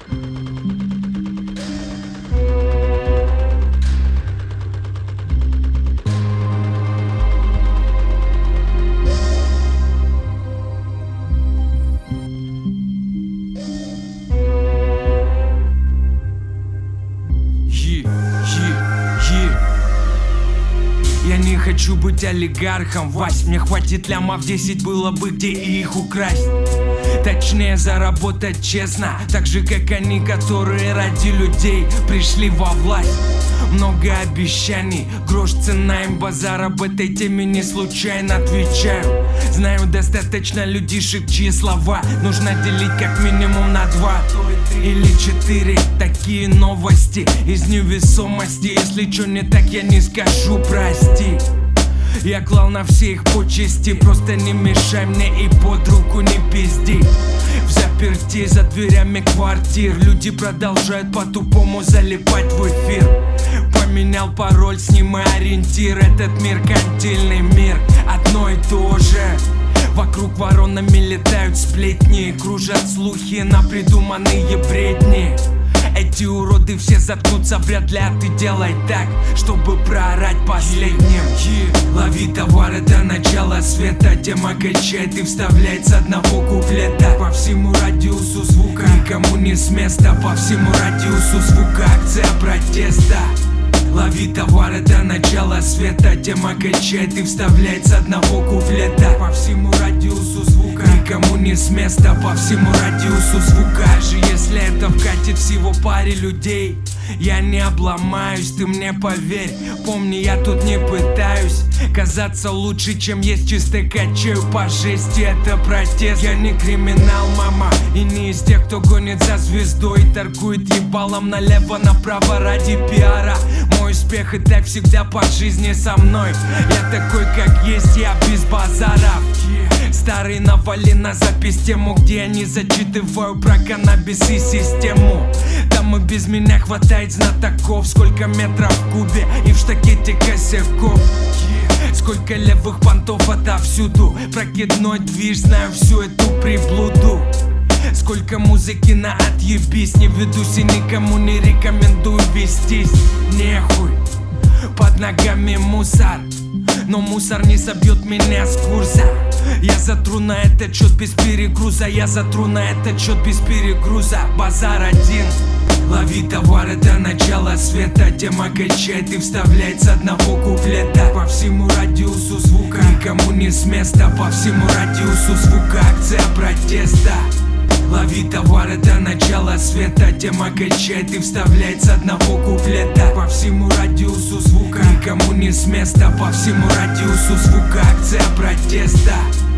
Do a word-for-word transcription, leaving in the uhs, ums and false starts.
Я не хочу быть олигархом, Вась. Мне хватит лямов десять, было бы где их украсть. Точнее заработать честно, так же как они, которые ради людей пришли во власть. Много обещаний, грош цена им базар. Об этой теме не случайно отвечаю. Знаю достаточно людишек, чьи слова нужно делить как минимум на два или четыре. Такие новости из невесомости. Если чё не так, я не скажу прости. Я клал на все их почести, просто не мешай мне и под руку не пизди. В заперти за дверями квартир люди продолжают по-тупому залипать в эфир. Поменял пароль, снимай ориентир. Этот меркантильный мир одно и то же. Вокруг воронами летают сплетни, кружат слухи на придуманные бредни. Эти уроды все заткнутся вряд ли, а ты делай так, чтобы проорать последним. yeah. Лови товар, это начало света. Тема качает и вставляет с одного куплета. По всему радиусу звука, никому не с места. По всему радиусу звука, акция протеста. Лови товар, это начало света. Тема качает и вставляет с одного куплета. По всему радиусу звука, никому не с места. По всему радиусу звука. Даже если это вкатит всего паре людей, я не обломаюсь, ты мне поверь. Помни, я тут не пытаюсь казаться лучше, чем есть, чисто качаю по жести. Это протест, я не криминал, мама. И не из тех, кто гонит за звездой и торгует ебалом налево-направо ради пиара. Мой успех и так всегда по жизни со мной. Я такой, как есть, я без базаров. Старый навали на запись тему, где я не зачитываю про каннабис и систему. Там и без меня хватает знатоков. Сколько метров в кубе и в штакете косяков. Сколько левых понтов отовсюду. Прокидной движ, знаю всю эту приблуду. Сколько музыки на отъебись. Не ведусь и никому не рекомендую вестись. Нехуй, под ногами мусор, но мусор не собьет меня с курса. Я затру на этот счет без перегруза. Я затру на этот счет без перегруза. Базар один. Лови товар, это начало света. Тема качает и вставляет с одного куплета. По всему радиусу звука, никому не с места. По всему радиусу звука, акция протеста. Лови товар, это начало света. Тема качает и вставляет с одного куплета. По всему радиусу звука, никому не с места. По всему радиусу звука, акция протеста.